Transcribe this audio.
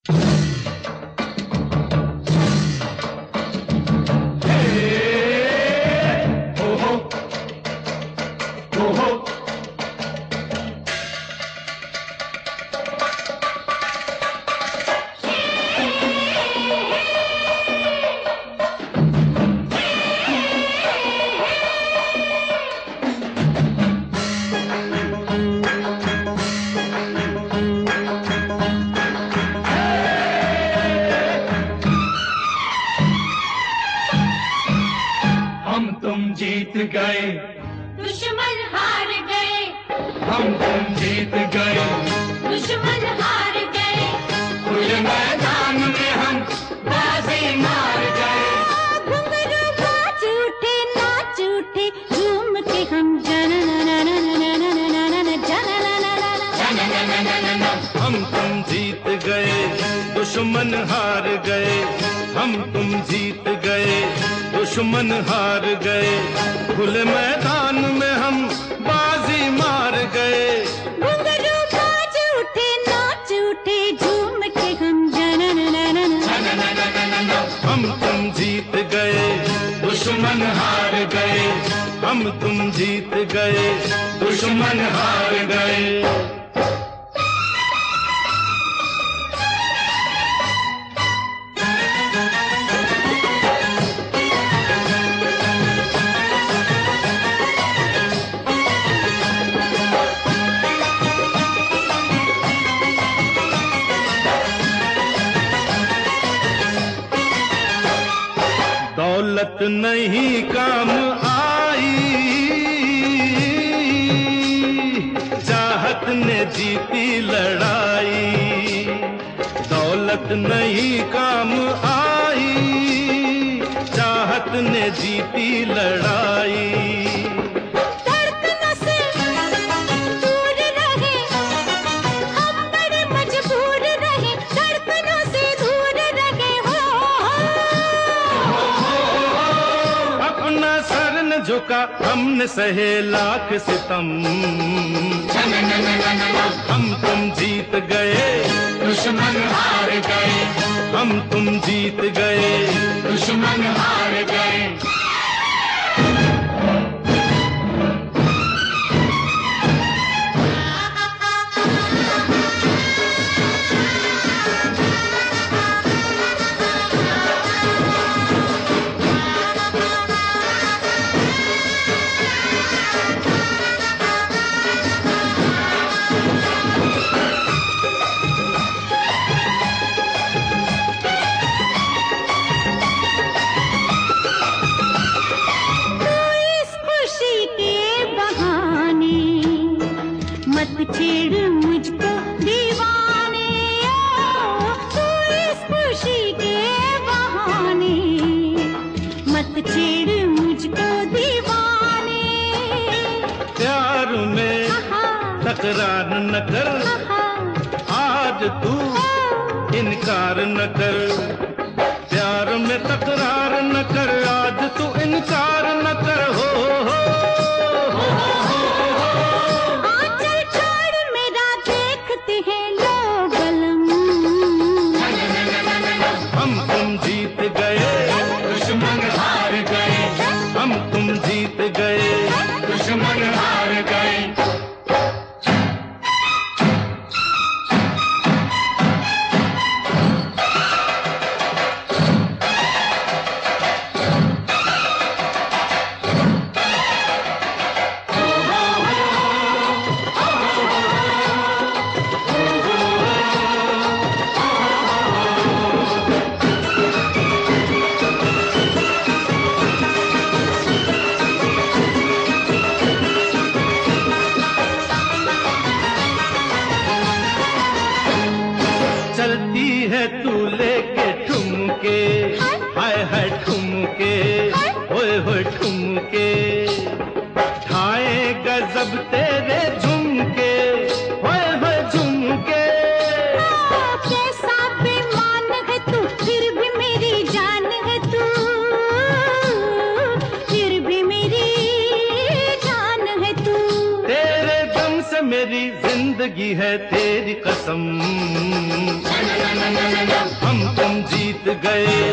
जीत गए, दुश्मन हार गए। हम तुम जीत गए, दुश्मन हार गए। खुले मैदान में हम बाजी मार गए। घुंघरू नाच उठे नाच उठे, झूम के हम जन हम तुम जीत गए, दुश्मन हार गए। हम तुम जीत गए, दुश्मन हार गए। खुले मैदान में हम बाजी मार गए। घुंघरू नाच उठे नाच उठे, झूम के हम जन हम तुम जीत गए, दुश्मन हार गए। हम तुम जीत गए, दुश्मन हार गए। दौलत नहीं काम आई, चाहत ने जीती लड़ाई। दौलत नहीं काम आई, चाहत ने जीती लड़ाई। झुका हमने सहे लाख सितम। हम तुम जीत गए, दुश्मन हार गए। हम तुम जीत गए, दुश्मन हार गए। छेड़ मुझको दीवाने, तू इस खुशी के बहाने। मत छेड़ मुझको दीवाने। प्यार में तकरार न कर, आज तू इनकार न कर। प्यार में तकरार न कर, आज तू इनकार न कर। हो हम तुम जीत गए, दुश्मन हार गए। हम तुम जीत गए, दुश्मन हार गए। चलती है तू लेके ठुमके, हाय हाय ठुमके, होए होए ठुमके। ठाए गजब तेरे झुमके, होए होए झुमके। कैसा बेईमान है तू, फिर भी मेरी जान है तू। फिर भी मेरी जान है तू। तेरे दम से मेरी जिंदगी है तेरी कसम। गए।